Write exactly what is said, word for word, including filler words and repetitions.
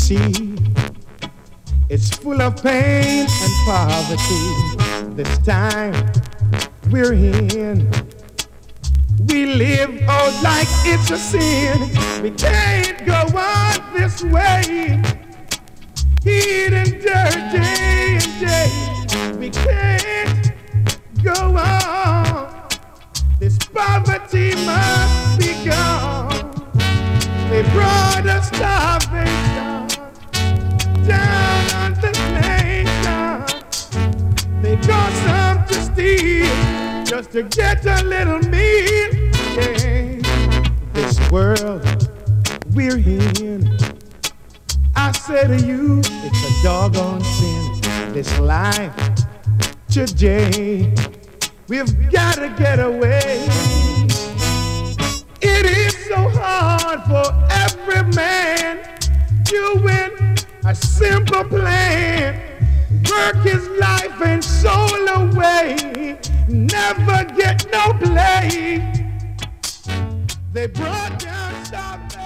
see, it's full of pain and poverty. This time we're in, we live out like it's a sin. We can't go on this way, eating dirty and day. We can't go on. This poverty must be gone. They brought us starvation down on this nation. They got some to steal just to get a little meal. Yeah. This world we're in, I say to you, it's a doggone sin. This life today, we've got to get away. It is so hard for every man doing a simple plan. Work his life and soul away, never get no play. They brought down starvation.